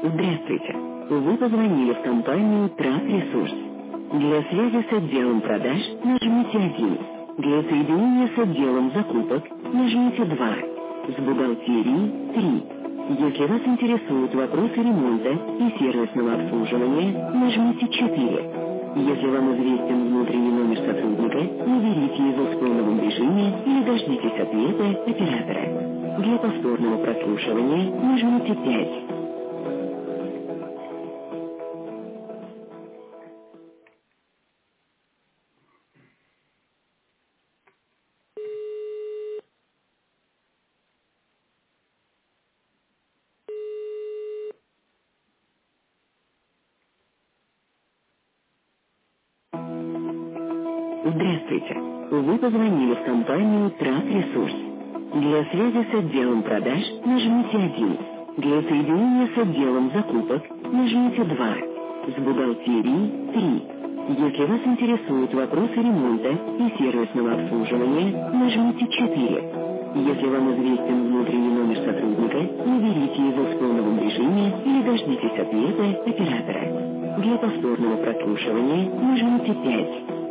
Здравствуйте. Вы позвонили в компанию Трак Ресурс. Для связи с отделом продаж нажмите 1. Для соединения с отделом закупок нажмите 2. С бухгалтерией 3. Если вас интересуют вопросы ремонта и сервисного обслуживания, нажмите 4. Если вам известен внутренний номер сотрудника, наберите его в тоновом режиме или дождитесь ответа оператора. Для повторного прослушивания нажмите 5. Здравствуйте. Вы позвонили в компанию Трак Ресурс. Для связи с отделом продаж нажмите 1. Для соединения с отделом закупок нажмите 2. С бухгалтерией 3. Если вас интересуют вопросы ремонта и сервисного обслуживания, нажмите 4. Если вам известен внутренний номер сотрудника, наберите его в тоновом режиме или дождитесь ответа оператора. Для повторного прослушивания нажмите 5.